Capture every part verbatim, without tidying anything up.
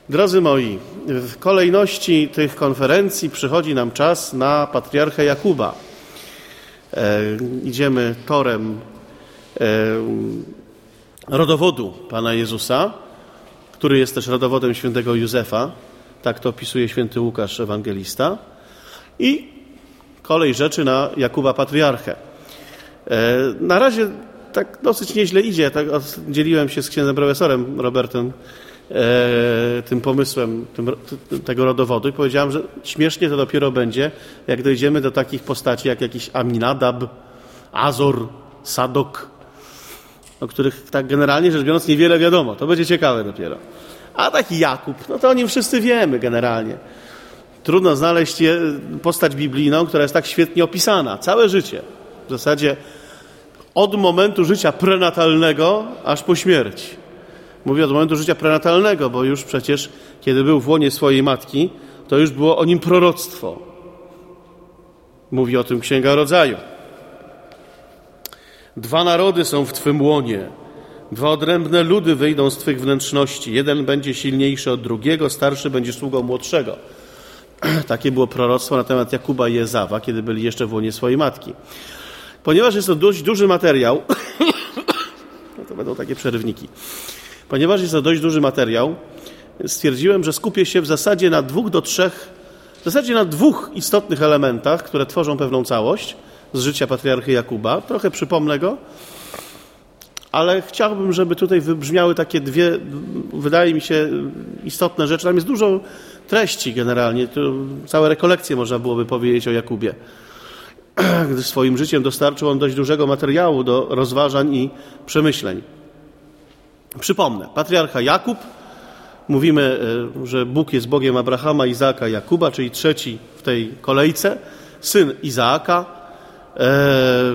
Drodzy moi, w kolejności tych konferencji przychodzi nam czas na patriarchę Jakuba. E, idziemy torem e, rodowodu Pana Jezusa, który jest też rodowodem świętego Józefa. Tak to opisuje święty Łukasz Ewangelista. I kolej rzeczy na Jakuba patriarchę. E, na razie tak dosyć nieźle idzie. Tak dzieliłem się z księdzem profesorem Robertem e, tym pomysłem tym, t, tego rodowodu i powiedziałem, że śmiesznie to dopiero będzie, jak dojdziemy do takich postaci jak jakiś Aminadab, Azor, Sadok, o których tak generalnie rzecz biorąc niewiele wiadomo. To będzie ciekawe dopiero. A taki Jakub, no to o nim wszyscy wiemy generalnie. Trudno znaleźć postać biblijną, która jest tak świetnie opisana. Całe życie. W zasadzie od momentu życia prenatalnego aż po śmierć. Mówię od momentu życia prenatalnego, bo już przecież, kiedy był w łonie swojej matki, to już było o nim proroctwo. Mówi o tym Księga Rodzaju. Dwa narody są w Twym łonie. Dwa odrębne ludy wyjdą z Twych wnętrzności. Jeden będzie silniejszy od drugiego, starszy będzie sługą młodszego. Takie było proroctwo na temat Jakuba i Ezawa, kiedy byli jeszcze w łonie swojej matki. Ponieważ jest to dość duży materiał, no to będą takie przerywniki. Ponieważ jest to dość duży materiał, stwierdziłem, że skupię się w zasadzie na dwóch do trzech, w zasadzie na dwóch istotnych elementach, które tworzą pewną całość z życia patriarchy Jakuba. Trochę przypomnę go, ale chciałbym, żeby tutaj wybrzmiały takie dwie, wydaje mi się, istotne rzeczy. Tam jest dużo treści generalnie. To całe rekolekcje można byłoby powiedzieć o Jakubie. Gdyż swoim życiem dostarczył on dość dużego materiału do rozważań i przemyśleń. Przypomnę, patriarcha Jakub, mówimy, że Bóg jest Bogiem Abrahama, Izaaka i Jakuba, czyli trzeci w tej kolejce, syn Izaaka, e,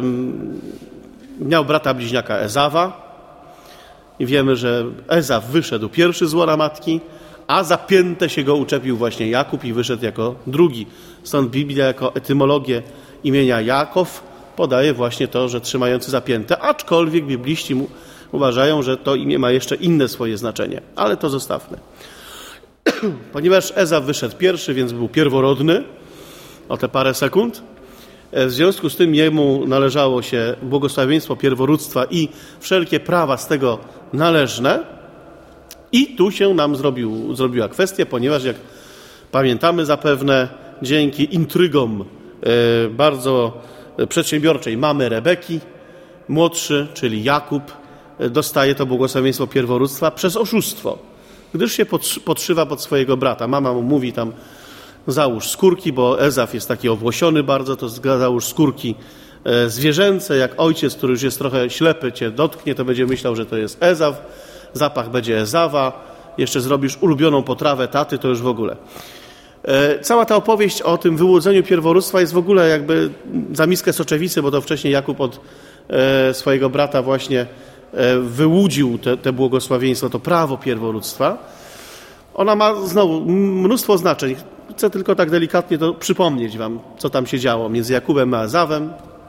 miał brata bliźniaka Ezawa i wiemy, że Ezaw wyszedł pierwszy z łona matki, a za piętę się go uczepił właśnie Jakub i wyszedł jako drugi. Stąd Biblia jako etymologię imienia Jakow podaje właśnie to, że trzymający za piętę, aczkolwiek bibliści mu uważają, że to imię ma jeszcze inne swoje znaczenie, ale to zostawmy. Ponieważ Ezaw wyszedł pierwszy, więc był pierworodny o te parę sekund, w związku z tym jemu należało się błogosławieństwo pierworództwa i wszelkie prawa z tego należne. I tu się nam zrobił, zrobiła kwestia, ponieważ jak pamiętamy zapewne, dzięki intrygom e, bardzo przedsiębiorczej mamy Rebeki, młodszy, czyli Jakub, e, dostaje to błogosławieństwo pierworództwa przez oszustwo, gdyż się podszywa pod swojego brata. Mama mu mówi tam, załóż skórki, bo Ezaw jest taki owłosiony bardzo, to załóż skórki e, zwierzęce, jak ojciec, który już jest trochę ślepy, cię dotknie, to będzie myślał, że to jest Ezaw, zapach będzie Ezawa, jeszcze zrobisz ulubioną potrawę taty, to już w ogóle. E, cała ta opowieść o tym wyłudzeniu pierworództwa jest w ogóle jakby za miskę soczewicy, bo to wcześniej Jakub od e, swojego brata właśnie e, wyłudził te, te błogosławieństwo, to prawo pierworództwa. Ona ma znowu mnóstwo znaczeń. Chcę tylko tak delikatnie to przypomnieć wam, co tam się działo między Jakubem a Ezawem.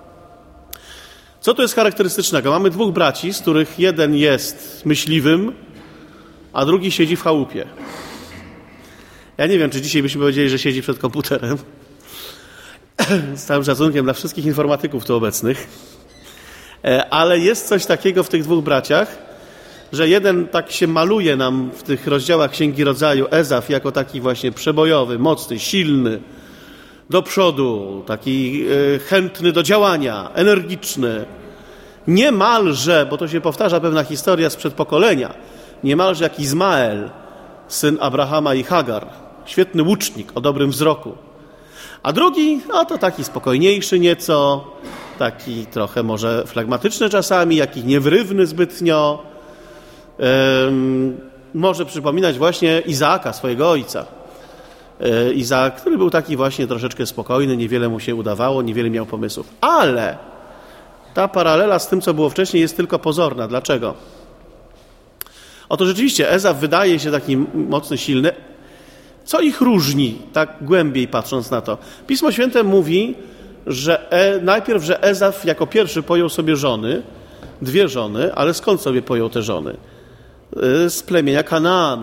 Co tu jest charakterystycznego? Mamy dwóch braci, z których jeden jest myśliwym, a drugi siedzi w chałupie. Ja nie wiem, czy dzisiaj byśmy powiedzieli, że siedzi przed komputerem. Z całym szacunkiem dla wszystkich informatyków tu obecnych. Ale jest coś takiego w tych dwóch braciach, że jeden tak się maluje nam w tych rozdziałach Księgi Rodzaju, Ezaw, jako taki właśnie przebojowy, mocny, silny, do przodu, taki y, chętny do działania, energiczny. Niemalże, bo to się powtarza pewna historia sprzed pokolenia, niemalże jak Izmael, syn Abrahama i Hagar, świetny łucznik o dobrym wzroku. A drugi, no to taki spokojniejszy nieco, taki trochę może flegmatyczny czasami, jakiś niewrywny zbytnio. Ym, może przypominać właśnie Izaaka, swojego ojca. Yy, Izaak, który był taki właśnie troszeczkę spokojny, niewiele mu się udawało, niewiele miał pomysłów. Ale ta paralela z tym, co było wcześniej, jest tylko pozorna. Dlaczego? Oto rzeczywiście Ezaw wydaje się taki mocny, silny. Co ich różni, tak głębiej patrząc na to? Pismo Święte mówi, że e, najpierw, że Ezaw jako pierwszy pojął sobie żony, dwie żony, ale skąd sobie pojął te żony? Z plemienia Kanaanu.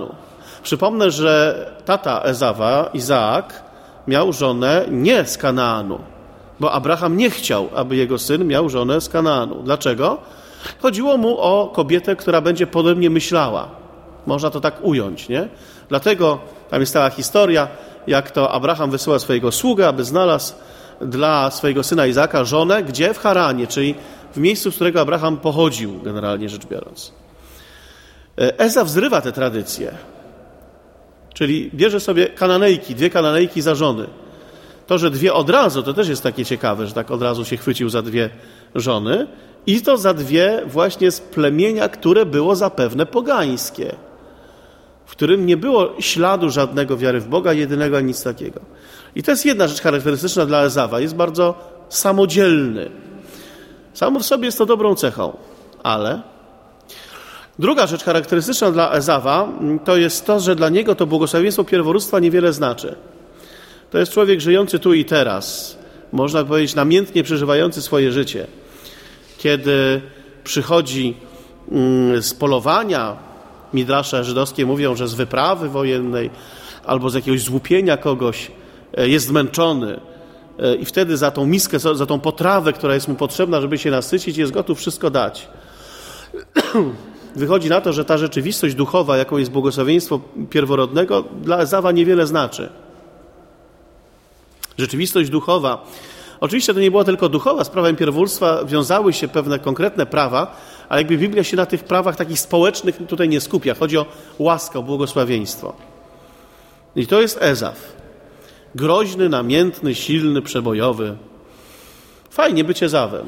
Przypomnę, że tata Ezawa, Izaak, miał żonę nie z Kanaanu, bo Abraham nie chciał, aby jego syn miał żonę z Kanaanu. Dlaczego? Chodziło mu o kobietę, która będzie podobnie myślała. Można to tak ująć, nie? Dlatego tam jest cała historia, jak to Abraham wysyła swojego sługę, aby znalazł dla swojego syna Izaaka żonę, gdzie? W Haranie, czyli w miejscu, z którego Abraham pochodził, generalnie rzecz biorąc. Ezaw zrywa te tradycje, czyli bierze sobie Kananejki, dwie Kananejki za żony. To, że dwie od razu, to też jest takie ciekawe, że tak od razu się chwycił za dwie żony i to za dwie właśnie z plemienia, które było zapewne pogańskie, w którym nie było śladu żadnego wiary w Boga, jedynego ani nic takiego. I to jest jedna rzecz charakterystyczna dla Ezawa. Jest bardzo samodzielny. Samo w sobie jest to dobrą cechą, ale druga rzecz charakterystyczna dla Ezawa to jest to, że dla niego to błogosławieństwo pierworództwa niewiele znaczy. To jest człowiek żyjący tu i teraz, można powiedzieć namiętnie przeżywający swoje życie. Kiedy przychodzi z polowania, midrasze żydowskie mówią, że z wyprawy wojennej albo z jakiegoś złupienia kogoś jest zmęczony i wtedy za tą miskę, za tą potrawę, która jest mu potrzebna, żeby się nasycić, jest gotów wszystko dać. Wychodzi na to, że ta rzeczywistość duchowa, jaką jest błogosławieństwo pierworodnego, dla Ezawa niewiele znaczy. Rzeczywistość duchowa. Oczywiście to nie była tylko duchowa, z prawem pierworództwa wiązały się pewne konkretne prawa, ale jakby Biblia się na tych prawach takich społecznych tutaj nie skupia. Chodzi o łaskę, o błogosławieństwo. I to jest Ezaw. Groźny, namiętny, silny, przebojowy. Fajnie być Ezawem.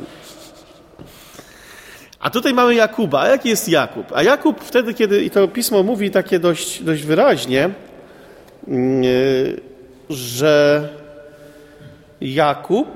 A tutaj mamy Jakuba. A jaki jest Jakub? A Jakub wtedy, kiedy, i to Pismo mówi takie dość, dość wyraźnie, yy, że Jakub,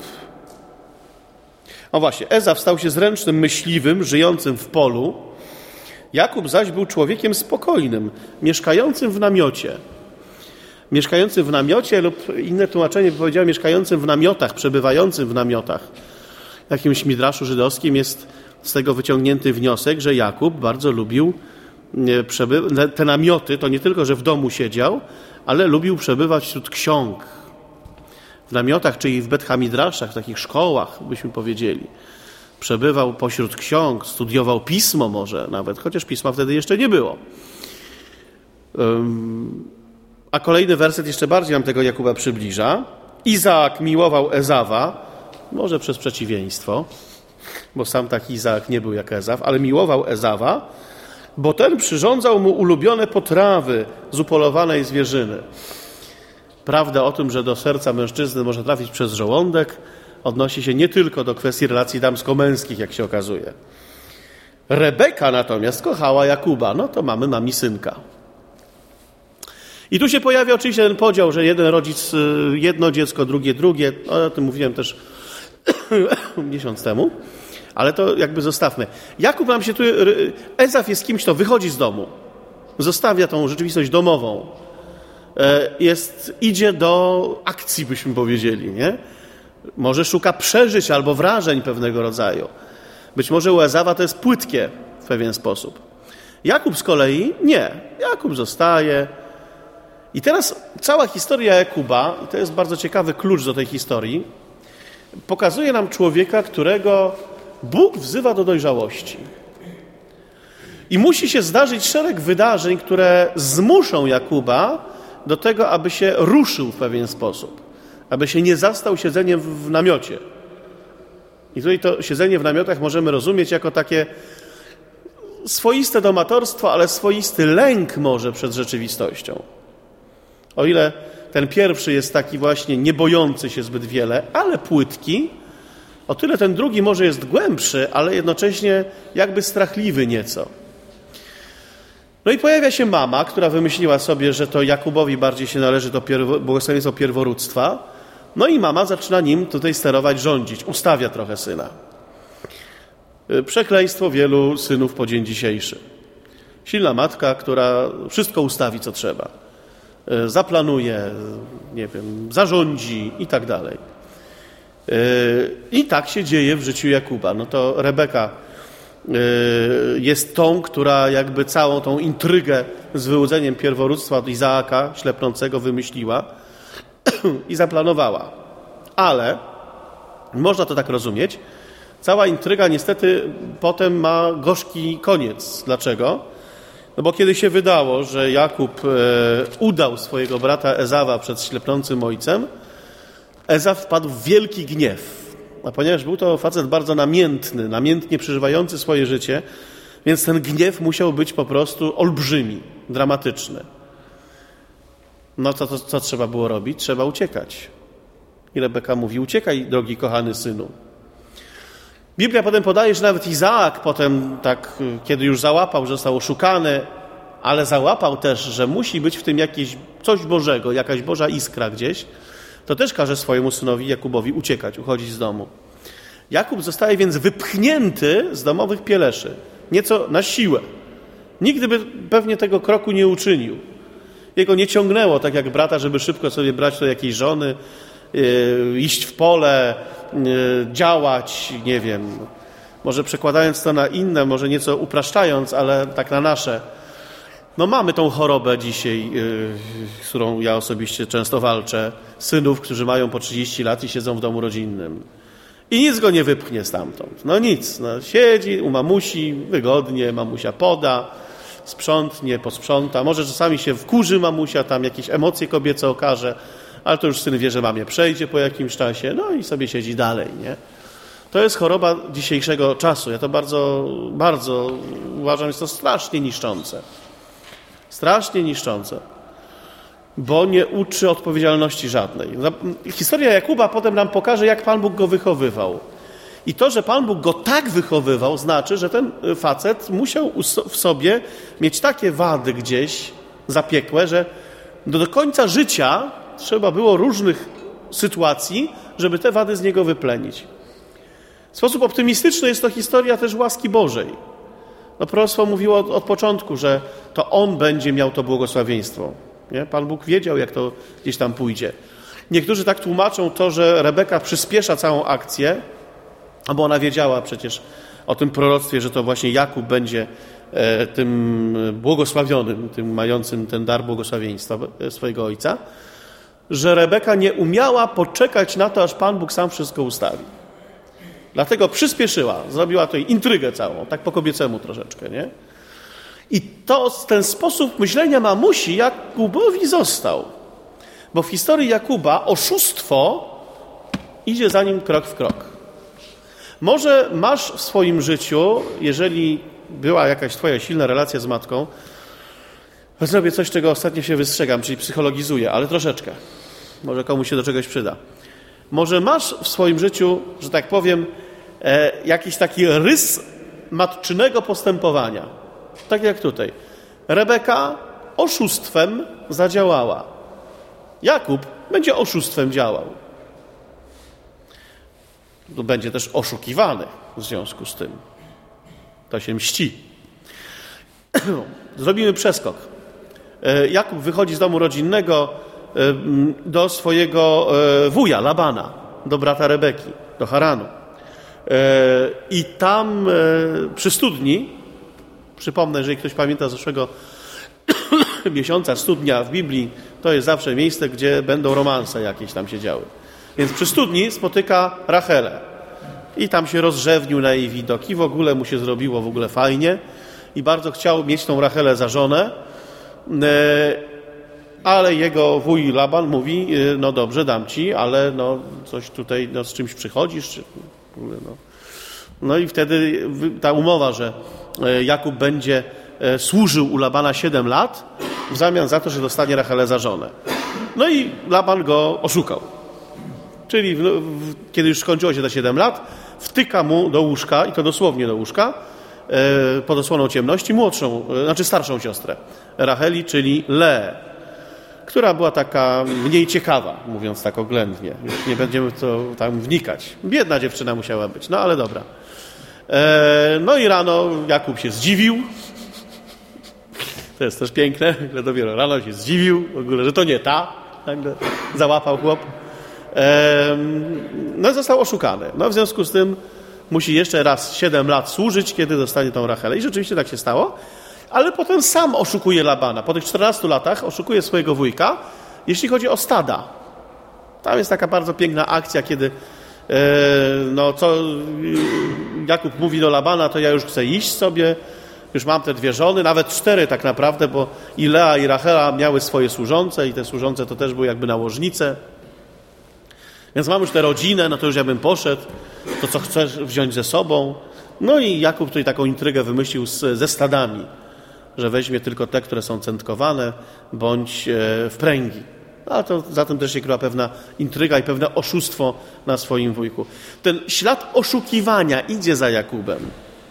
o właśnie, Ezaw stał się zręcznym myśliwym, żyjącym w polu. Jakub zaś był człowiekiem spokojnym, mieszkającym w namiocie. Mieszkającym w namiocie lub inne tłumaczenie by powiedziało mieszkającym w namiotach, przebywającym w namiotach. W jakimś midraszu żydowskim jest z tego wyciągnięty wniosek, że Jakub bardzo lubił przeby- te namioty, to nie tylko, że w domu siedział, ale lubił przebywać wśród ksiąg. W namiotach, czyli w Bet-Hamidraszach, w takich szkołach, byśmy powiedzieli. Przebywał pośród ksiąg, studiował pismo może nawet, chociaż pisma wtedy jeszcze nie było. A kolejny werset jeszcze bardziej nam tego Jakuba przybliża. Izaak miłował Ezawa, może przez przeciwieństwo, bo sam taki Izaak nie był jak Ezaw, ale miłował Ezawa, bo ten przyrządzał mu ulubione potrawy z upolowanej zwierzyny. Prawda o tym, że do serca mężczyzny można trafić przez żołądek, odnosi się nie tylko do kwestii relacji damsko-męskich, jak się okazuje. Rebeka natomiast kochała Jakuba. No to mamy mami synka. I tu się pojawia oczywiście ten podział, że jeden rodzic jedno dziecko, drugie drugie. O tym mówiłem też miesiąc temu. Ale to jakby zostawmy. Jakub nam się tu... Ezaw jest kimś, kto wychodzi z domu. Zostawia tą rzeczywistość domową. Jest, idzie do akcji, byśmy powiedzieli, nie? Może szuka przeżyć albo wrażeń pewnego rodzaju. Być może u Ezawa to jest płytkie w pewien sposób. Jakub z kolei nie. Jakub zostaje. I teraz cała historia Jakuba, i to jest bardzo ciekawy klucz do tej historii, pokazuje nam człowieka, którego Bóg wzywa do dojrzałości. I musi się zdarzyć szereg wydarzeń, które zmuszą Jakuba do tego, aby się ruszył w pewien sposób. Aby się nie zastał siedzeniem w namiocie. I tutaj to siedzenie w namiotach możemy rozumieć jako takie swoiste domatorstwo, ale swoisty lęk może przed rzeczywistością. O ile ten pierwszy jest taki właśnie nie bojący się zbyt wiele, ale płytki, o tyle ten drugi może jest głębszy, ale jednocześnie jakby strachliwy nieco. No i pojawia się mama, która wymyśliła sobie, że to Jakubowi bardziej się należy to pierwo, błogosławieństwo pierworództwa. No i mama zaczyna nim tutaj sterować, rządzić. Ustawia trochę syna. Przekleństwo wielu synów po dzień dzisiejszy. Silna matka, która wszystko ustawi, co trzeba. Zaplanuje, nie wiem, zarządzi i tak dalej. I tak się dzieje w życiu Jakuba. No to Rebeka jest tą, która jakby całą tą intrygę z wyłudzeniem pierworództwa od Izaaka ślepnącego wymyśliła i zaplanowała. Ale można to tak rozumieć. Cała intryga niestety potem ma gorzki koniec. Dlaczego? No bo kiedy się wydało, że Jakub e, udał swojego brata Ezawa przed ślepnącym ojcem, Ezaw wpadł w wielki gniew. A ponieważ był to facet bardzo namiętny, namiętnie przeżywający swoje życie, więc ten gniew musiał być po prostu olbrzymi, dramatyczny. No to, to co trzeba było robić? Trzeba uciekać. I Rebeka mówi: uciekaj, drogi kochany synu. Biblia potem podaje, że nawet Izaak potem, tak, kiedy już załapał, że został oszukany, ale załapał też, że musi być w tym jakieś coś Bożego, jakaś Boża iskra gdzieś, to też każe swojemu synowi Jakubowi uciekać, uchodzić z domu. Jakub zostaje więc wypchnięty z domowych pieleszy, nieco na siłę. Nigdy by pewnie tego kroku nie uczynił. Jego nie ciągnęło, tak jak brata, żeby szybko sobie brać do jakiejś żony, yy, iść w pole, yy, działać, nie wiem, może przekładając to na inne, może nieco upraszczając, ale tak na nasze. No mamy tą chorobę dzisiaj, yy, z którą ja osobiście często walczę, synów, którzy mają po trzydzieści lat i siedzą w domu rodzinnym. I nic go nie wypchnie stamtąd. No nic, no, siedzi u mamusi, wygodnie, mamusia poda, sprzątnie, posprząta. Może czasami się wkurzy mamusia, tam jakieś emocje kobiece okaże, ale to już syn wie, że mamie przejdzie po jakimś czasie, no i sobie siedzi dalej, nie? To jest choroba dzisiejszego czasu. Ja to bardzo, bardzo uważam, jest to strasznie niszczące. Strasznie niszczące, bo nie uczy odpowiedzialności żadnej. Historia Jakuba potem nam pokaże, jak Pan Bóg go wychowywał. I to, że Pan Bóg go tak wychowywał, znaczy, że ten facet musiał w sobie mieć takie wady gdzieś zapiekłe, że do końca życia trzeba było różnych sytuacji, żeby te wady z niego wyplenić. W sposób optymistyczny jest to historia też łaski Bożej. No, proroctwo mówiło od, od początku, że to On będzie miał to błogosławieństwo. Nie? Pan Bóg wiedział, jak to gdzieś tam pójdzie. Niektórzy tak tłumaczą to, że Rebeka przyspiesza całą akcję, bo ona wiedziała przecież o tym proroctwie, że to właśnie Jakub będzie e, tym błogosławionym, tym mającym ten dar błogosławieństwa swojego ojca, że Rebeka nie umiała poczekać na to, aż Pan Bóg sam wszystko ustawi. Dlatego przyspieszyła, zrobiła tutaj intrygę całą, tak po kobiecemu troszeczkę, nie? I to ten sposób myślenia mamusi Jakubowi został. Bo w historii Jakuba oszustwo idzie za nim krok w krok. Może masz w swoim życiu, jeżeli była jakaś twoja silna relacja z matką, zrobię coś, czego ostatnio się wystrzegam, czyli psychologizuję, ale troszeczkę. Może komuś się do czegoś przyda. Może masz w swoim życiu, że tak powiem, e, jakiś taki rys matczynego postępowania. Tak jak tutaj. Rebeka oszustwem zadziałała. Jakub będzie oszustwem działał. To będzie też oszukiwany w związku z tym. To się mści. Zrobimy przeskok. Jakub wychodzi z domu rodzinnego do swojego wuja, Labana, do brata Rebeki, do Haranu. I tam przy studni, przypomnę, jeżeli ktoś pamięta z zeszłego miesiąca, studnia w Biblii, to jest zawsze miejsce, gdzie będą romanse jakieś tam się działy. Więc przy studni spotyka Rachelę. I tam się rozrzewnił na jej widok i w ogóle mu się zrobiło w ogóle fajnie. I bardzo chciał mieć tą Rachelę za żonę. Ale jego wuj Laban mówi, no dobrze, dam ci, ale no coś tutaj, no z czymś przychodzisz. Czy, no. no i wtedy ta umowa, że Jakub będzie służył u Labana siedem lat w zamian za to, że dostanie Rachelę za żonę. No i Laban go oszukał. Czyli w, w, kiedy już skończyło się te siedem lat, wtyka mu do łóżka, i to dosłownie do łóżka, e, pod osłoną ciemności, młodszą, e, znaczy starszą siostrę Racheli, czyli Leę, która była taka mniej ciekawa, mówiąc tak oględnie. Już nie będziemy w to tam wnikać. Biedna dziewczyna musiała być, no ale dobra. E, no i rano Jakub się zdziwił. To jest też piękne, że dopiero rano się zdziwił, w ogóle, że to nie ta. Tak, załapał chłop. No został oszukany. No w związku z tym musi jeszcze raz siedem lat służyć, kiedy dostanie tą Rachelę. I rzeczywiście tak się stało, ale potem sam oszukuje Labana. Po tych czternastu latach oszukuje swojego wujka, jeśli chodzi o stada. Tam jest taka bardzo piękna akcja, kiedy e, no, co, Jakub mówi do Labana, to ja już chcę iść sobie, już mam te dwie żony, nawet cztery tak naprawdę, bo i Lea i Rachela miały swoje służące i te służące to też były jakby nałożnice. Więc mam już tę rodzinę, no to już ja bym poszedł, to co chcesz wziąć ze sobą. No i Jakub tutaj taką intrygę wymyślił z, ze stadami, że weźmie tylko te, które są centkowane, bądź e, w pręgi. A to za tym też się kryła pewna intryga i pewne oszustwo na swoim wujku. Ten ślad oszukiwania idzie za Jakubem.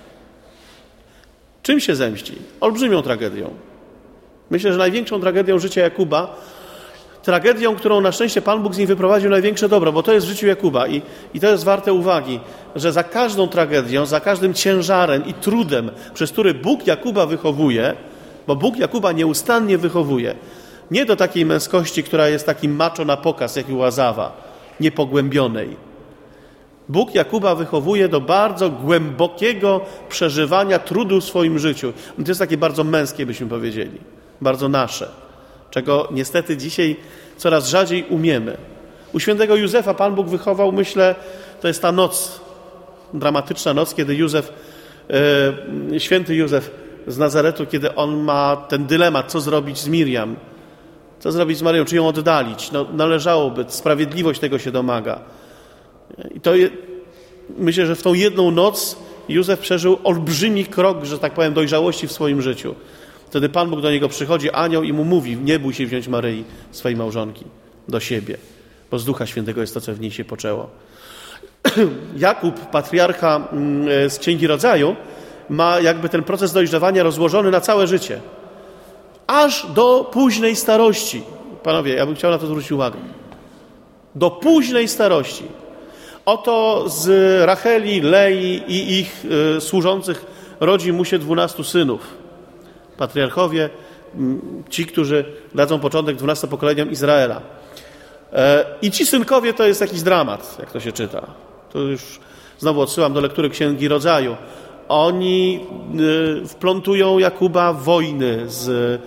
Czym się zemści? Olbrzymią tragedią. Myślę, że największą tragedią życia Jakuba, tragedią, którą na szczęście Pan Bóg z niej wyprowadził największe dobro, bo to jest w życiu Jakuba i, i to jest warte uwagi, że za każdą tragedią, za każdym ciężarem i trudem, przez który Bóg Jakuba wychowuje, bo Bóg Jakuba nieustannie wychowuje, nie do takiej męskości, która jest takim macho na pokaz, jak i Łazawa, niepogłębionej. Bóg Jakuba wychowuje do bardzo głębokiego przeżywania trudu w swoim życiu. To jest takie bardzo męskie, byśmy powiedzieli. Bardzo nasze. Czego niestety dzisiaj coraz rzadziej umiemy. U świętego Józefa Pan Bóg wychował, myślę, to jest ta noc, dramatyczna noc, kiedy Józef, e, święty Józef z Nazaretu, kiedy on ma ten dylemat, co zrobić z Miriam. Co zrobić z Maryją? Czy ją oddalić? No, należałoby. Sprawiedliwość tego się domaga. I to je, myślę, że w tą jedną noc Józef przeżył olbrzymi krok, że tak powiem, dojrzałości w swoim życiu. Wtedy Pan Bóg do niego przychodzi, anioł, i mu mówi: nie bój się wziąć Maryi, swojej małżonki, do siebie, bo z Ducha Świętego jest to, co w niej się poczęło. Jakub, patriarcha z Księgi Rodzaju, ma jakby ten proces dojrzewania rozłożony na całe życie. Aż do późnej starości. Panowie, ja bym chciał na to zwrócić uwagę. Do późnej starości. Oto z Racheli, Lei i ich y, służących rodzi mu się dwunastu synów. Patriarchowie, ci, którzy dadzą początek dwunastu pokoleniom Izraela. E, I ci synkowie to jest jakiś dramat, jak to się czyta. To już znowu odsyłam do lektury Księgi Rodzaju. Oni y, wplątują Jakuba w wojny z, y,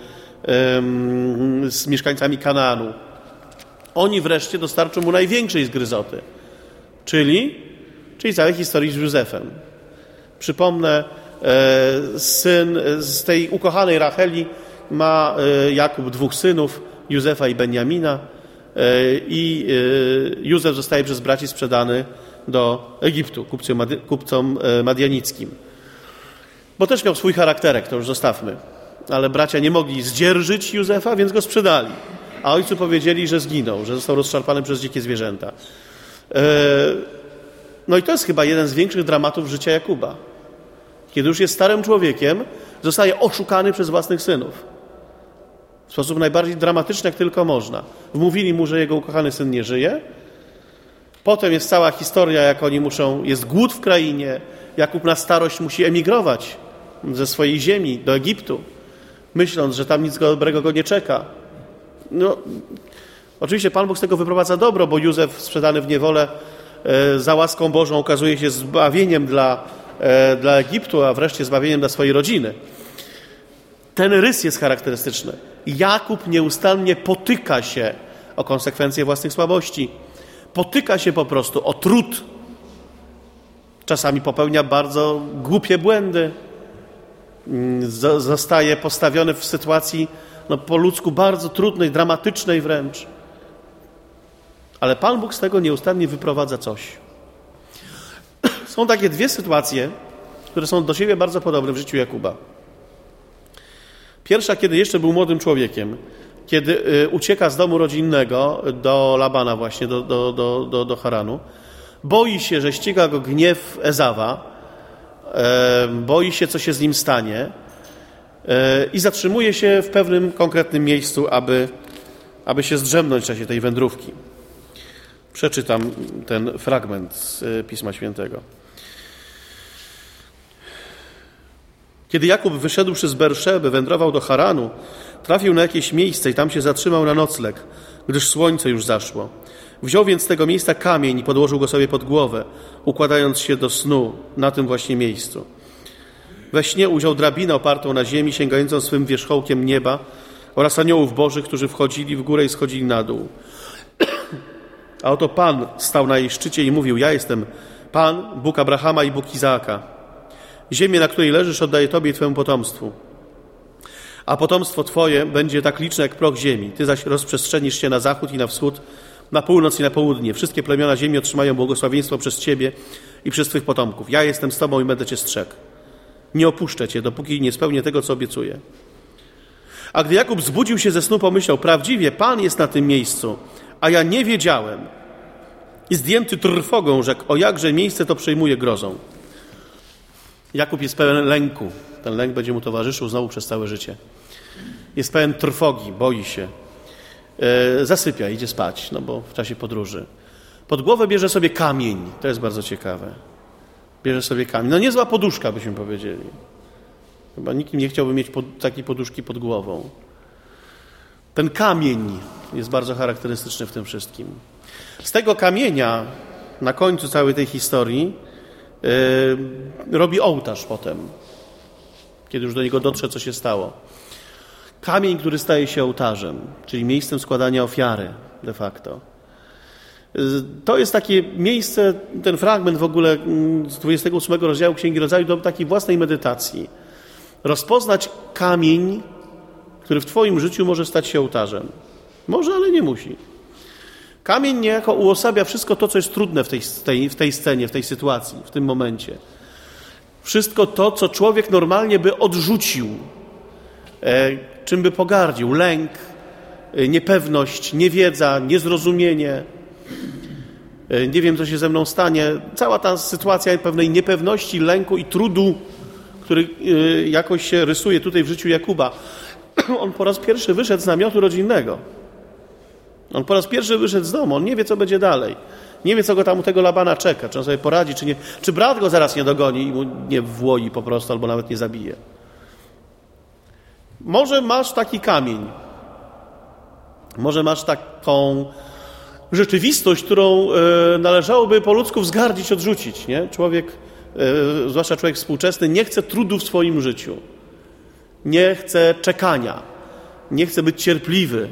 z mieszkańcami Kanaanu. Oni wreszcie dostarczą mu największej zgryzoty. Czyli, czyli całej historii z Józefem. Przypomnę, e, syn z tej ukochanej Racheli ma e, Jakub dwóch synów, Józefa i Benjamina, e, i e, Józef zostaje przez braci sprzedany do Egiptu, kupcom, kupcom e, madianickim. Bo też miał swój charakterek, to już zostawmy. Ale bracia nie mogli zdzierżyć Józefa, więc go sprzedali. A ojcu powiedzieli, że zginął, że został rozszarpany przez dzikie zwierzęta. No i to jest chyba jeden z większych dramatów życia Jakuba. Kiedy już jest starym człowiekiem, zostaje oszukany przez własnych synów. W sposób najbardziej dramatyczny, jak tylko można. Wmówili mu, że jego ukochany syn nie żyje. Potem jest cała historia, jak oni muszą... Jest głód w krainie. Jakub na starość musi emigrować ze swojej ziemi do Egiptu, myśląc, że tam nic dobrego go nie czeka. No... Oczywiście Pan Bóg z tego wyprowadza dobro, bo Józef sprzedany w niewolę e, za łaską Bożą okazuje się zbawieniem dla, e, dla Egiptu, a wreszcie zbawieniem dla swojej rodziny. Ten rys jest charakterystyczny. Jakub nieustannie potyka się o konsekwencje własnych słabości. Potyka się po prostu o trud. Czasami popełnia bardzo głupie błędy. Z, zostaje postawiony w sytuacji no, po ludzku bardzo trudnej, dramatycznej wręcz. Ale Pan Bóg z tego nieustannie wyprowadza coś. Są takie dwie sytuacje, które są do siebie bardzo podobne w życiu Jakuba. Pierwsza, kiedy jeszcze był młodym człowiekiem, kiedy ucieka z domu rodzinnego do Labana właśnie, do, do, do, do, do Haranu. Boi się, że ściga go gniew Ezawa, e, boi się, co się z nim stanie e, i zatrzymuje się w pewnym konkretnym miejscu, aby, aby się zdrzemnąć w czasie tej wędrówki. Przeczytam ten fragment z Pisma Świętego. Kiedy Jakub wyszedłszy z Berszeby, wędrował do Haranu, trafił na jakieś miejsce i tam się zatrzymał na nocleg, gdyż słońce już zaszło. Wziął więc z tego miejsca kamień i podłożył go sobie pod głowę, układając się do snu na tym właśnie miejscu. We śnie ujrzał drabinę opartą na ziemi, sięgającą swym wierzchołkiem nieba oraz aniołów bożych, którzy wchodzili w górę i schodzili na dół. A oto Pan stał na jej szczycie i mówił: ja jestem Pan, Bóg Abrahama i Bóg Izaaka. Ziemię, na której leżysz, oddaję Tobie i Twojemu potomstwu. A potomstwo Twoje będzie tak liczne jak proch ziemi. Ty zaś rozprzestrzenisz się na zachód i na wschód, na północ i na południe. Wszystkie plemiona ziemi otrzymają błogosławieństwo przez Ciebie i przez Twych potomków. Ja jestem z Tobą i będę Cię strzegł. Nie opuszczę Cię, dopóki nie spełnię tego, co obiecuję. A gdy Jakub zbudził się ze snu, pomyślał: prawdziwie Pan jest na tym miejscu, a ja nie wiedziałem. I zdjęty trwogą rzekł: o jakże miejsce to przejmuje grozą. Jakub jest pełen lęku. Ten lęk będzie mu towarzyszył znowu przez całe życie. Jest pełen trwogi, boi się. E, zasypia, idzie spać, no bo w czasie podróży. Pod głowę bierze sobie kamień. To jest bardzo ciekawe. Bierze sobie kamień. No niezła poduszka, byśmy powiedzieli. Chyba nikt nie chciałby mieć pod, takiej poduszki pod głową. Ten kamień jest bardzo charakterystyczny w tym wszystkim. Z tego kamienia na końcu całej tej historii yy, robi ołtarz potem, kiedy już do niego dotrze, co się stało. Kamień, który staje się ołtarzem, czyli miejscem składania ofiary de facto. Yy, to jest takie miejsce, ten fragment w ogóle z dwudziestego ósmego rozdziału Księgi Rodzaju do takiej własnej medytacji. Rozpoznać kamień, który w Twoim życiu może stać się ołtarzem. Może, ale nie musi. Kamień niejako uosabia wszystko to, co jest trudne w tej, tej, w tej scenie, w tej sytuacji, w tym momencie. Wszystko to, co człowiek normalnie by odrzucił, e, czym by pogardził. Lęk, e, niepewność, niewiedza, niezrozumienie. E, nie wiem, co się ze mną stanie. Cała ta sytuacja pewnej niepewności, lęku i trudu, który e, jakoś się rysuje tutaj w życiu Jakuba. On po raz pierwszy wyszedł z namiotu rodzinnego. On po raz pierwszy wyszedł z domu. On nie wie, co będzie dalej. Nie wie, co go tam u tego Labana czeka. Czy on sobie poradzi, czy nie. Czy brat go zaraz nie dogoni i mu nie włoi po prostu, albo nawet nie zabije. Może masz taki kamień. Może masz taką rzeczywistość, którą e, należałoby po ludzku wzgardzić, odrzucić. Nie? Człowiek, e, zwłaszcza człowiek współczesny, nie chce trudu w swoim życiu. Nie chce czekania. Nie chce być cierpliwy.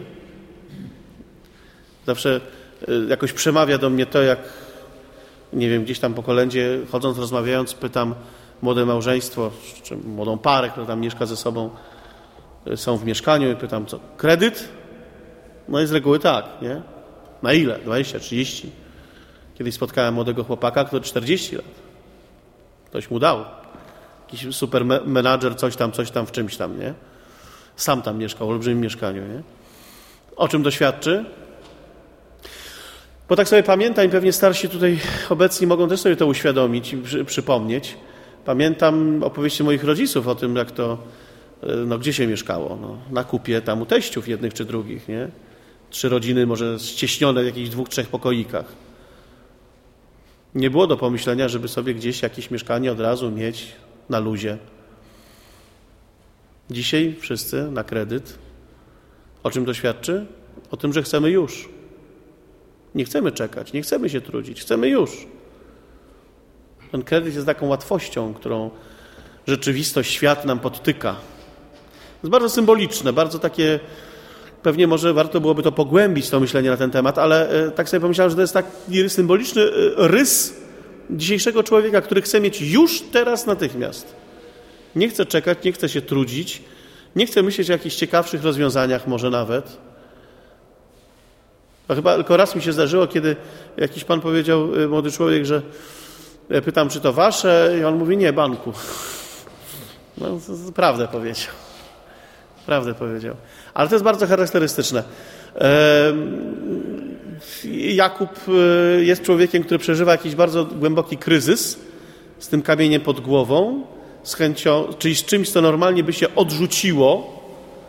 Zawsze jakoś przemawia do mnie to, jak, nie wiem, gdzieś tam po kolędzie, chodząc, rozmawiając, pytam młode małżeństwo, czy młodą parę, która tam mieszka ze sobą, są w mieszkaniu i pytam, co, kredyt? No i z reguły tak, nie? Na ile? dwadzieścia, trzydzieści. Kiedyś spotkałem młodego chłopaka, który czterdzieści lat. Ktoś mu dał. Jakiś super menadżer, coś tam, coś tam, w czymś tam, nie? Sam tam mieszkał, w olbrzymim mieszkaniu, nie? O czym to świadczy? Bo tak sobie pamiętam i pewnie starsi tutaj obecni mogą też sobie to uświadomić i przy, przypomnieć. Pamiętam opowieści moich rodziców o tym, jak to, no gdzie się mieszkało. No, na kupie tam u teściów jednych czy drugich, nie? Trzy rodziny może ścieśnione w jakichś dwóch, trzech pokoikach. Nie było do pomyślenia, żeby sobie gdzieś jakieś mieszkanie od razu mieć na luzie. Dzisiaj wszyscy na kredyt. O czym to świadczy? O tym, że chcemy już. Nie chcemy czekać, nie chcemy się trudzić, chcemy już. Ten kredyt jest taką łatwością, którą rzeczywistość, świat nam podtyka. To jest bardzo symboliczne, bardzo takie, pewnie może warto byłoby to pogłębić, to myślenie na ten temat, ale tak sobie pomyślałem, że to jest taki symboliczny rys dzisiejszego człowieka, który chce mieć już teraz, natychmiast. Nie chce czekać, nie chce się trudzić, nie chce myśleć o jakichś ciekawszych rozwiązaniach może nawet. A chyba tylko raz mi się zdarzyło, kiedy jakiś pan powiedział, młody człowiek, że ja pytam, czy to wasze? I on mówi, nie, banku. No, to, to prawdę powiedział. Prawdę powiedział. Ale to jest bardzo charakterystyczne. Jakub jest człowiekiem, który przeżywa jakiś bardzo głęboki kryzys z tym kamieniem pod głową, z chęcią, czyli z czymś, co normalnie by się odrzuciło,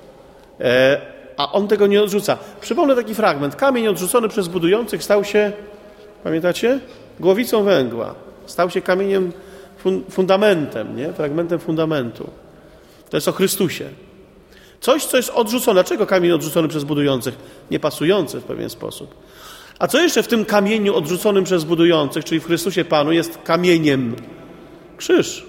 a on tego nie odrzuca. Przypomnę taki fragment. Kamień odrzucony przez budujących stał się, pamiętacie? Głowicą węgła. Stał się kamieniem, fundamentem, nie? Fragmentem fundamentu. To jest o Chrystusie. Coś, co jest odrzucone. Dlaczego kamień odrzucony przez budujących? Niepasujący w pewien sposób. A co jeszcze w tym kamieniu odrzuconym przez budujących, czyli w Chrystusie Panu, jest kamieniem? Krzyż.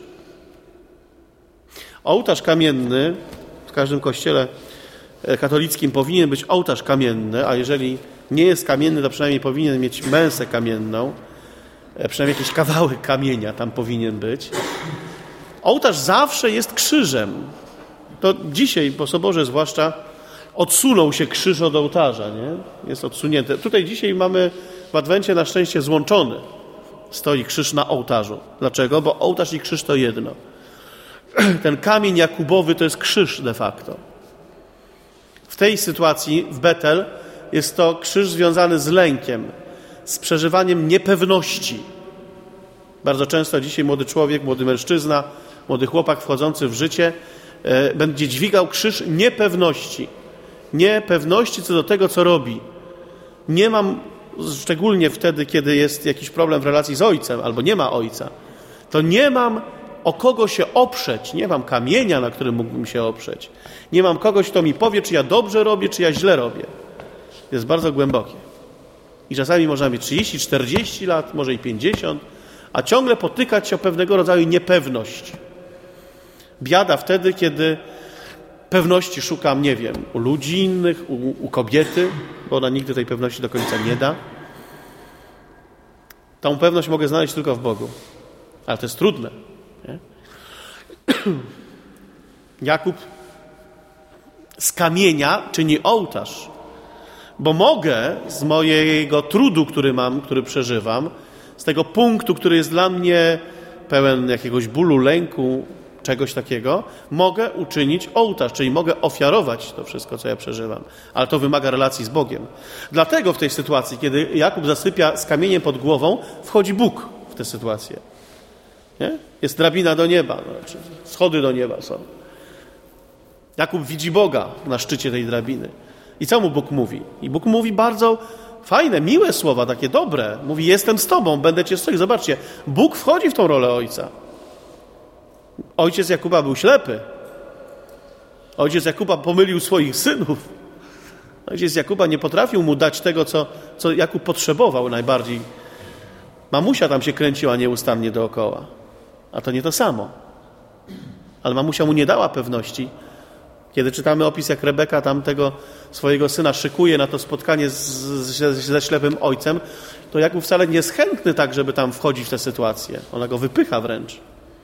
Ołtarz kamienny w każdym kościele katolickim powinien być ołtarz kamienny, a jeżeli nie jest kamienny, to przynajmniej powinien mieć męsę kamienną, przynajmniej jakiś kawałek kamienia tam powinien być. Ołtarz zawsze jest krzyżem. To dzisiaj, po soborze zwłaszcza, odsunął się krzyż od ołtarza, nie? Jest odsunięty. Tutaj dzisiaj mamy w Adwencie na szczęście złączony. Stoi krzyż na ołtarzu. Dlaczego? Bo ołtarz i krzyż to jedno. Ten kamień jakubowy to jest krzyż de facto. W tej sytuacji w Betel jest to krzyż związany z lękiem, z przeżywaniem niepewności. Bardzo często dzisiaj młody człowiek, młody mężczyzna, młody chłopak wchodzący w życie e, będzie dźwigał krzyż niepewności. Niepewności co do tego, co robi. Nie mam, szczególnie wtedy, kiedy jest jakiś problem w relacji z ojcem, albo nie ma ojca, to nie mam o kogo się oprzeć. Nie mam kamienia, na którym mógłbym się oprzeć. Nie mam kogoś, kto mi powie, czy ja dobrze robię, czy ja źle robię. Jest bardzo głębokie. I czasami można mieć trzydzieści, czterdzieści lat, może i pięćdziesiąt, a ciągle potykać się o pewnego rodzaju niepewność. Biada wtedy, kiedy pewności szukam, nie wiem, u ludzi innych, u, u kobiety, bo ona nigdy tej pewności do końca nie da. Tą pewność mogę znaleźć tylko w Bogu. Ale to jest trudne. Nie? Jakub z kamienia czyni ołtarz. Bo mogę z mojego trudu, który mam, który przeżywam, z tego punktu, który jest dla mnie pełen jakiegoś bólu, lęku, czegoś takiego, mogę uczynić ołtarz, czyli mogę ofiarować to wszystko, co ja przeżywam. Ale to wymaga relacji z Bogiem. Dlatego w tej sytuacji, kiedy Jakub zasypia z kamieniem pod głową, wchodzi Bóg w tę sytuację. Nie? Jest drabina do nieba, znaczy schody do nieba są. Jakub widzi Boga na szczycie tej drabiny. I co mu Bóg mówi? I Bóg mówi bardzo fajne, miłe słowa, takie dobre. Mówi, jestem z tobą, będę cię strzegł. Zobaczcie, Bóg wchodzi w tą rolę ojca. Ojciec Jakuba był ślepy. Ojciec Jakuba pomylił swoich synów. Ojciec Jakuba nie potrafił mu dać tego, co, co Jakub potrzebował najbardziej. Mamusia tam się kręciła nieustannie dookoła. A to nie to samo. Ale mamusia mu nie dała pewności. Kiedy czytamy opis, jak Rebeka tam tego swojego syna szykuje na to spotkanie z, z, ze ślepym ojcem, to Jakub wcale nie jest chętny tak, żeby tam wchodzić w tę sytuację. Ona go wypycha wręcz.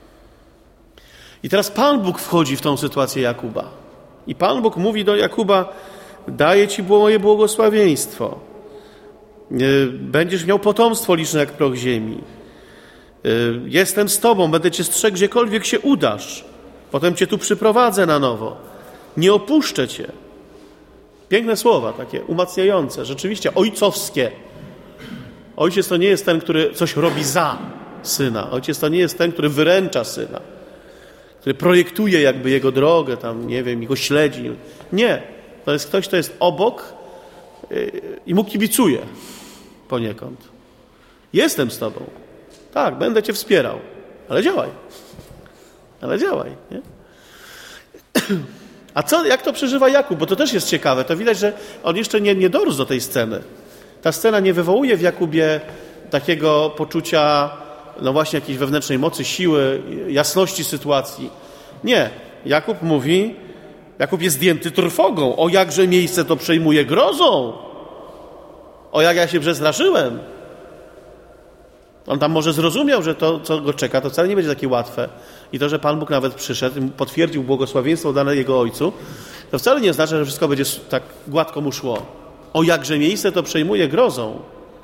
I teraz Pan Bóg wchodzi w tą sytuację Jakuba. I Pan Bóg mówi do Jakuba, daję ci moje błogosławieństwo. Będziesz miał potomstwo liczne jak proch ziemi. Jestem z tobą, będę cię strzegł, gdziekolwiek się udasz. Potem cię tu przyprowadzę na nowo. Nie opuszczę cię. Piękne słowa, takie umacniające, rzeczywiście ojcowskie. Ojciec to nie jest ten, który coś robi za syna. Ojciec to nie jest ten, który wyręcza syna. Który projektuje jakby jego drogę, tam, nie wiem, i go śledzi. Nie. To jest ktoś, kto jest obok i mu kibicuje poniekąd. Jestem z tobą. Tak, będę cię wspierał. Ale działaj. Ale działaj, nie? A co, jak to przeżywa Jakub? Bo to też jest ciekawe. To widać, że on jeszcze nie, nie dorósł do tej sceny. Ta scena nie wywołuje w Jakubie takiego poczucia, no właśnie, jakiejś wewnętrznej mocy, siły, jasności sytuacji. Nie. Jakub mówi, Jakub jest zdjęty trwogą. O, jakże miejsce to przejmuje grozą. O, jak ja się przestraszyłem. On tam może zrozumiał, że to, co go czeka, to wcale nie będzie takie łatwe. I to, że Pan Bóg nawet przyszedł i potwierdził błogosławieństwo dane jego ojcu, to wcale nie oznacza, że wszystko będzie tak gładko mu szło. O, jakże miejsce to przejmuje grozą.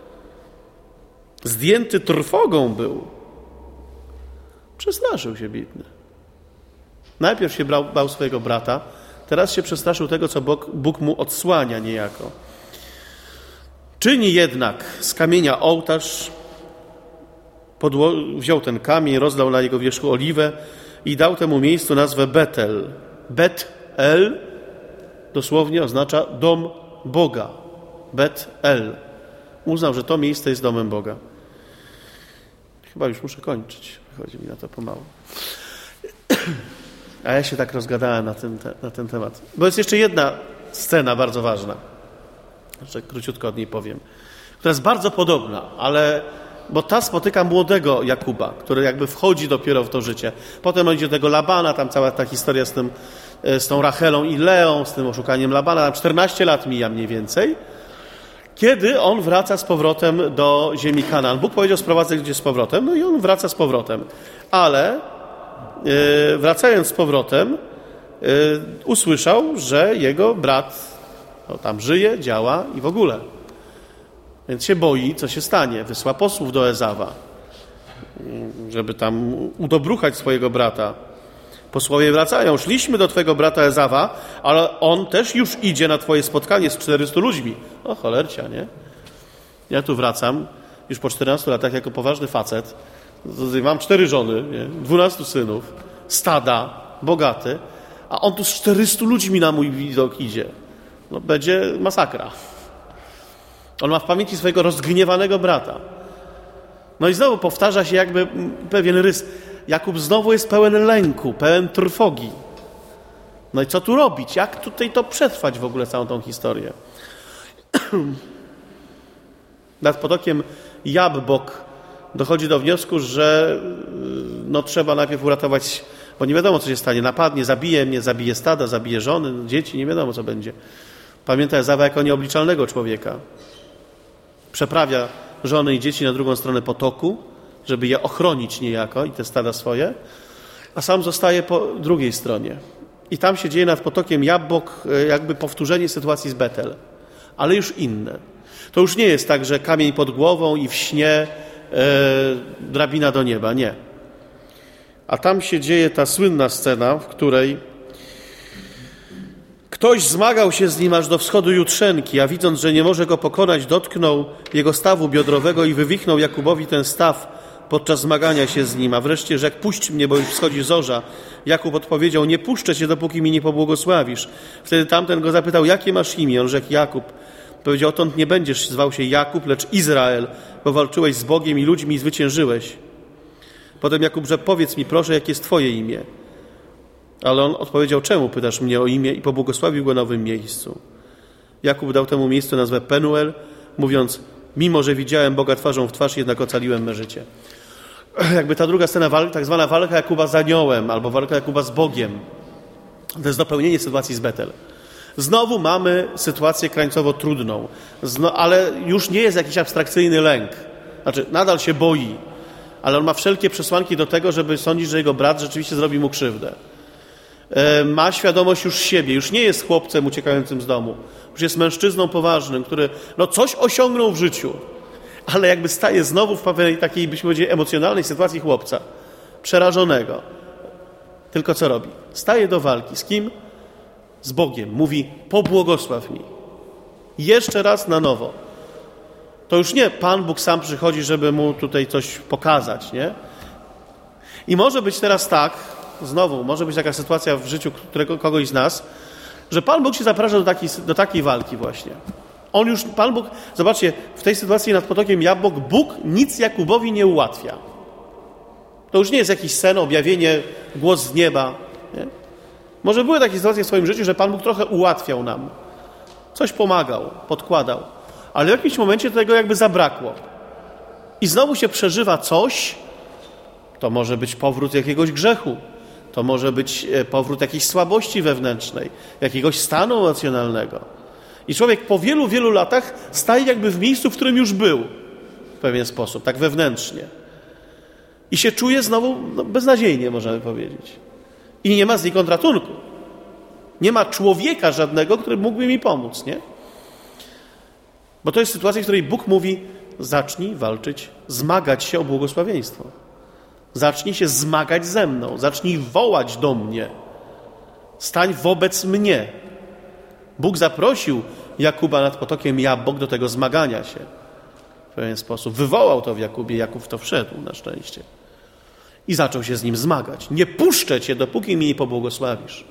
Zdjęty trwogą był. Przestraszył się biedny. Najpierw się bał, bał swojego brata, teraz się przestraszył tego, co Bóg, Bóg mu odsłania niejako. Czyni jednak z kamienia ołtarz, Podło- wziął ten kamień, rozlał na jego wierzchu oliwę i dał temu miejscu nazwę Betel. Bet-El dosłownie oznacza dom Boga. Bet-El. Uznał, że to miejsce jest domem Boga. Chyba już muszę kończyć. Wychodzi mi na to pomału. A ja się tak rozgadałem na ten, te, na ten temat. Bo jest jeszcze jedna scena bardzo ważna. Jeszcze króciutko od niej powiem. która jest bardzo podobna, ale bo ta spotyka młodego Jakuba, który jakby wchodzi dopiero w to życie. Potem będzie tego Labana, tam cała ta historia z tym, z tą Rachelą i Leą, z tym oszukaniem Labana, tam czternaście lat mija mniej więcej, kiedy on wraca z powrotem do ziemi Kanaan. Bóg powiedział, sprowadzę gdzieś z powrotem, no i on wraca z powrotem. Ale yy, wracając z powrotem, yy, usłyszał, że jego brat no, tam żyje, działa i w ogóle. Więc się boi, co się stanie. Wysła posłów do Ezawa, żeby tam udobruchać swojego brata. Posłowie wracają. Szliśmy do twojego brata Ezawa, ale on też już idzie na twoje spotkanie z czterystu ludźmi. O cholercia, nie? Ja tu wracam już po czternastu latach jako poważny facet. Mam cztery żony, nie? dwunastu synów, stada, bogaty, a on tu z czterystu ludźmi na mój widok idzie. No, będzie masakra. On ma w pamięci swojego rozgniewanego brata. No i znowu powtarza się jakby pewien rys. Jakub znowu jest pełen lęku, pełen trwogi. No i co tu robić? Jak tutaj to przetrwać w ogóle całą tą historię? Nad potokiem Jabbok dochodzi do wniosku, że no, trzeba najpierw uratować, bo nie wiadomo, co się stanie. Napadnie, zabije mnie, zabije stada, zabije żony, dzieci, nie wiadomo, co będzie. Pamięta Ezawa jako nieobliczalnego człowieka. Przeprawia żony i dzieci na drugą stronę potoku, żeby je ochronić niejako i te stada swoje, a sam zostaje po drugiej stronie. I tam się dzieje nad potokiem Jabbok jakby powtórzenie sytuacji z Betel, ale już inne. To już nie jest tak, że kamień pod głową i w śnie e, drabina do nieba. Nie. A tam się dzieje ta słynna scena, w której ktoś zmagał się z nim aż do wschodu jutrzenki, a widząc, że nie może go pokonać, dotknął jego stawu biodrowego i wywichnął Jakubowi ten staw podczas zmagania się z nim. A wreszcie rzekł, puść mnie, bo już wschodzi zorza. Jakub odpowiedział, nie puszczę cię, dopóki mi nie pobłogosławisz. Wtedy tamten go zapytał, jakie masz imię? On rzekł, Jakub. Powiedział, odtąd nie będziesz zwał się Jakub, lecz Izrael, bo walczyłeś z Bogiem i ludźmi i zwyciężyłeś. Potem Jakub rzekł, powiedz mi proszę, jakie jest twoje imię. Ale on odpowiedział, czemu pytasz mnie o imię? I pobłogosławił go na nowym miejscu. Jakub dał temu miejscu nazwę Penuel, mówiąc, mimo że widziałem Boga twarzą w twarz, jednak ocaliłem me życie. Jakby ta druga scena, tak zwana walka Jakuba z aniołem, albo walka Jakuba z Bogiem. To jest dopełnienie sytuacji z Betel. Znowu mamy sytuację krańcowo trudną, Zno, ale już nie jest jakiś abstrakcyjny lęk. Znaczy, nadal się boi, ale on ma wszelkie przesłanki do tego, żeby sądzić, że jego brat rzeczywiście zrobi mu krzywdę. E, ma świadomość już siebie, już nie jest chłopcem uciekającym z domu, już jest mężczyzną poważnym, który no, coś osiągnął w życiu, ale jakby staje znowu w pewnej takiej, byśmy powiedzieli, emocjonalnej sytuacji chłopca, przerażonego. Tylko co robi? Staje do walki. Z kim? Z Bogiem. Mówi, pobłogosław mi. Jeszcze raz na nowo. To już nie Pan Bóg sam przychodzi, żeby mu tutaj coś pokazać, nie? I może być teraz tak, znowu, może być taka sytuacja w życiu którego, kogoś z nas, że Pan Bóg się zaprasza do takiej, do takiej walki właśnie. On już, Pan Bóg, zobaczcie, w tej sytuacji nad potokiem Jabbok Bóg nic Jakubowi nie ułatwia. To już nie jest jakiś sen, objawienie, głos z nieba. Nie? Może były takie sytuacje w swoim życiu, że Pan Bóg trochę ułatwiał nam. Coś pomagał, podkładał. Ale w jakimś momencie tego jakby zabrakło. I znowu się przeżywa coś, to może być powrót jakiegoś grzechu, to może być powrót jakiejś słabości wewnętrznej, jakiegoś stanu emocjonalnego. I człowiek po wielu, wielu latach staje jakby w miejscu, w którym już był w pewien sposób, tak wewnętrznie. I się czuje znowu no, beznadziejnie, możemy powiedzieć. I nie ma znikąd ratunku. Nie ma człowieka żadnego, który mógłby mi pomóc, nie? Bo to jest sytuacja, w której Bóg mówi, zacznij walczyć, zmagać się o błogosławieństwo. Zacznij się zmagać ze mną, zacznij wołać do mnie. Stań wobec mnie. Bóg zaprosił Jakuba nad potokiem Jabbok do tego zmagania się. W pewien sposób wywołał to w Jakubie, Jakub w to wszedł na szczęście. I zaczął się z nim zmagać. Nie puszczę cię, dopóki mi nie pobłogosławisz.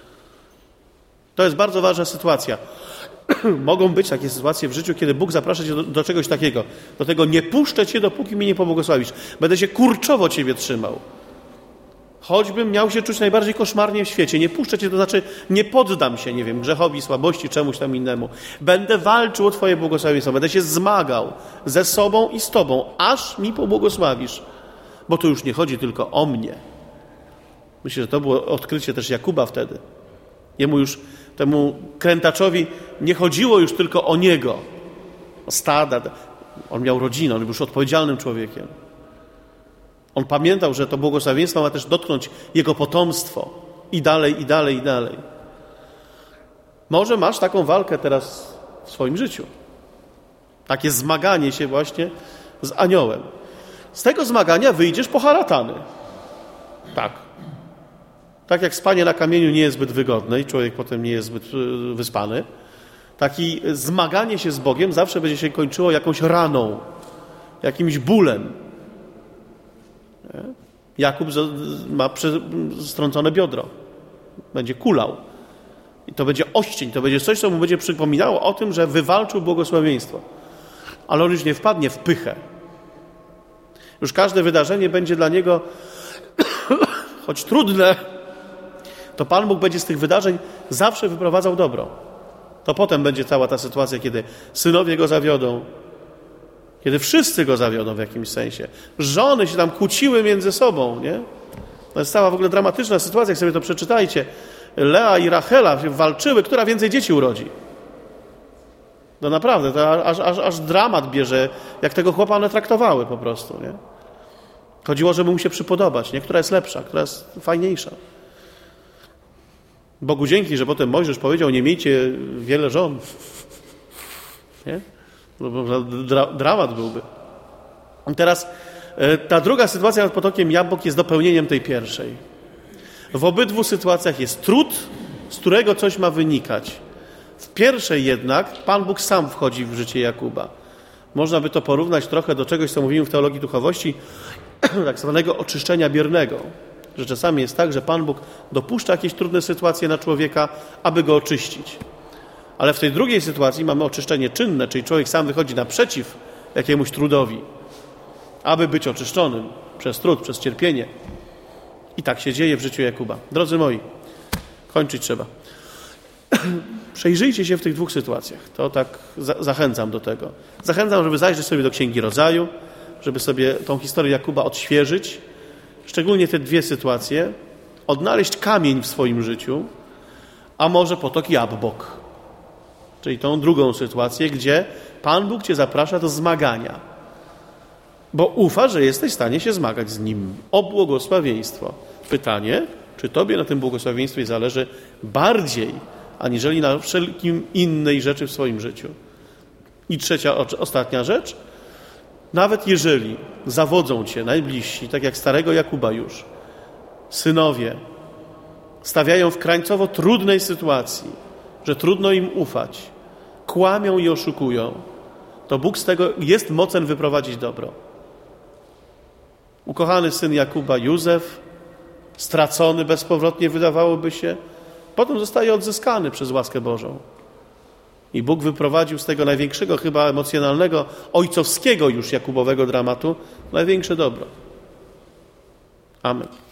To jest bardzo ważna sytuacja. Mogą być takie sytuacje w życiu, kiedy Bóg zaprasza cię do, do czegoś takiego. Do tego nie puszczę cię, dopóki mi nie pobłogosławisz. Będę się kurczowo ciebie trzymał. choćbym miał się czuć najbardziej koszmarnie w świecie, nie puszczę cię, to znaczy nie poddam się, nie wiem, grzechowi, słabości, czemuś tam innemu. Będę walczył o twoje błogosławieństwo, będę się zmagał ze sobą i z tobą, aż mi pobłogosławisz. Bo to już nie chodzi tylko o mnie. Myślę, że to było odkrycie też Jakuba wtedy. Jemu już, temu krętaczowi nie chodziło już tylko o niego, o stada. On miał rodzinę, on był już odpowiedzialnym człowiekiem. On pamiętał, że to błogosławieństwo ma też dotknąć jego potomstwo. I dalej, i dalej, i dalej. Może masz taką walkę teraz w swoim życiu. Takie zmaganie się właśnie z aniołem. Z tego zmagania wyjdziesz poharatany. Tak. Tak jak spanie na kamieniu nie jest zbyt wygodne i człowiek potem nie jest zbyt wyspany, taki zmaganie się z Bogiem zawsze będzie się kończyło jakąś raną, jakimś bólem. Nie? Jakub ma strącone biodro. Będzie kulał. I to będzie oścień, to będzie coś, co mu będzie przypominało o tym, że wywalczył błogosławieństwo. Ale on już nie wpadnie w pychę. Już każde wydarzenie będzie dla niego, choć trudne, to Pan Bóg będzie z tych wydarzeń zawsze wyprowadzał dobro. To potem będzie cała ta sytuacja, kiedy synowie go zawiodą, kiedy wszyscy go zawiodą w jakimś sensie. Żony się tam kłóciły między sobą, nie? To jest cała w ogóle dramatyczna sytuacja, jak sobie to przeczytajcie. Lea i Rachela walczyły, która więcej dzieci urodzi. No naprawdę, to aż, aż, aż dramat bierze, jak tego chłopa one traktowały po prostu, nie? Chodziło, żeby mu się przypodobać, nie? Która jest lepsza, która jest fajniejsza. Bogu dzięki, że potem Mojżesz powiedział, nie miejcie wiele żon. Nie? Dra, dramat byłby. I teraz ta druga sytuacja nad potokiem Jabłok jest dopełnieniem tej pierwszej. W obydwu sytuacjach jest trud, z którego coś ma wynikać. W pierwszej jednak Pan Bóg sam wchodzi w życie Jakuba. Można by to porównać trochę do czegoś, co mówimy w teologii duchowości, tak zwanego oczyszczenia biernego. Że czasami jest tak, że Pan Bóg dopuszcza jakieś trudne sytuacje na człowieka, aby go oczyścić. Ale w tej drugiej sytuacji mamy oczyszczenie czynne, czyli człowiek sam wychodzi naprzeciw jakiemuś trudowi, aby być oczyszczonym przez trud, przez cierpienie. I tak się dzieje w życiu Jakuba. Drodzy moi, kończyć trzeba. Przejrzyjcie się w tych dwóch sytuacjach. To tak za- zachęcam do tego. Zachęcam, żeby zajrzeć sobie do Księgi Rodzaju, żeby sobie tą historię Jakuba odświeżyć, szczególnie te dwie sytuacje, odnaleźć kamień w swoim życiu, a może potok Jabłok, czyli tą drugą sytuację, gdzie Pan Bóg cię zaprasza do zmagania, bo ufa, że jesteś w stanie się zmagać z Nim o błogosławieństwo. Pytanie, czy tobie na tym błogosławieństwie zależy bardziej, aniżeli na wszelkim innej rzeczy w swoim życiu. I trzecia, ostatnia rzecz, nawet jeżeli zawodzą cię najbliżsi, tak jak starego Jakuba już, synowie, stawiają w krańcowo trudnej sytuacji, że trudno im ufać, kłamią i oszukują, to Bóg z tego jest mocen wyprowadzić dobro. Ukochany syn Jakuba, Józef, stracony bezpowrotnie wydawałoby się, potem zostaje odzyskany przez łaskę Bożą. I Bóg wyprowadził z tego największego, chyba emocjonalnego, ojcowskiego już Jakubowego dramatu największe dobro. Amen.